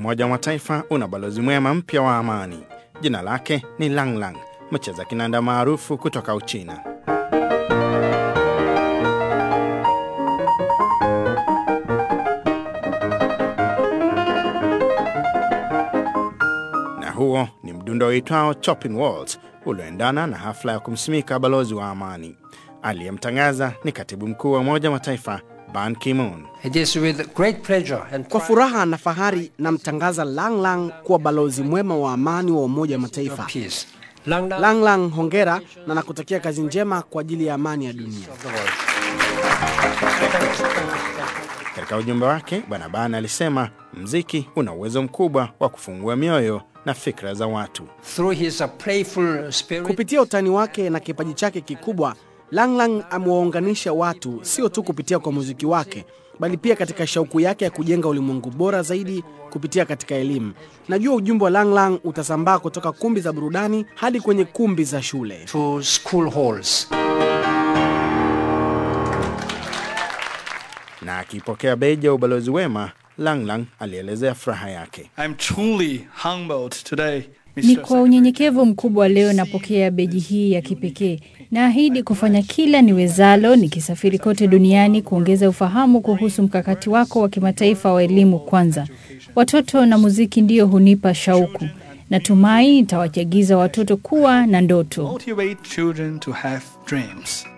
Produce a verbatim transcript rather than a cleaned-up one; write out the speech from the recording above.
Umoja wa Mataifa una balozi mwema mpya wa amani. Jina lake ni Lang Lang, mcheza kinanda maarufu kutoka Uchina. Na huo ni mdundo uitwao Chopping Waltz, ulioendana na hafla ya kumsimika balozi wa amani. Aliyemtangaza ni katibu mkuu wa Umoja wa Mataifa Ban Ki-moon. It is with great pleasure and kwa furaha na fahari namtangaza Lang Lang kuwa balozi mwema wa amani wa Umoja wa Mataifa. Lang Lang, Lang Lang, hongera na nakutakia kazi njema kwa ajili ya amani ya dunia. Katika ujumbe wake, Bwana Ban alisema muziki una uwezo mkubwa wa kufungua mioyo na fikra za watu. Through his playful spirit, kupitia utani wake na kipaji chake kikubwa, Lang Lang amewaunganisha watu sio tu kupitia kwa muziki wake, bali pia katika shauku yake ya kujenga ulimwengu bora zaidi kupitia katika elimu. Najua ujumbe wa Lang Lang utasambaa kutoka kumbi za burudani hadi kwenye kumbi za shule. To school halls. Na akipokea beja ubalozi wema, Lang Lang alielezea furaha yake. I'm truly humbled today. Ni kwa unyenyekevu mkubwa leo napokea beji hii ya kipekee. Naahidi kufanya kila niwezalo nikisafiri kote duniani kuongeza ufahamu kuhusu mkakati wako wa kimataifa wa elimu kwanza. Watoto na muziki ndio hunipa shauku. Natumai nitawachagiza watoto kuwa na ndoto. Motivate children to have dreams.